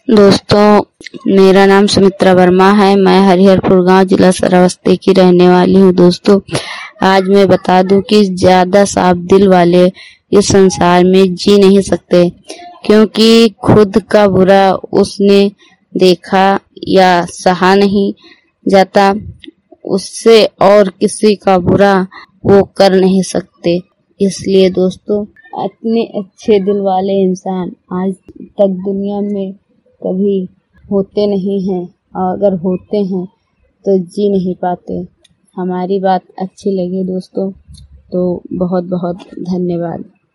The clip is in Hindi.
दोस्तों, मेरा नाम सुमित्रा वर्मा है। मैं हरिहरपुर गांव जिला श्रावस्ती की रहने वाली हूँ। दोस्तों, आज मैं बता दूं कि ज्यादा साफ दिल वाले इस संसार में जी नहीं सकते, क्योंकि खुद का बुरा उसने देखा या सहा नहीं जाता, उससे और किसी का बुरा वो कर नहीं सकते। इसलिए दोस्तों, इतने अच्छे दिल वाले इंसान आज तक दुनिया में कभी होते नहीं हैं, और अगर होते हैं तो जी नहीं पाते। हमारी बात अच्छी लगी दोस्तों तो बहुत बहुत धन्यवाद।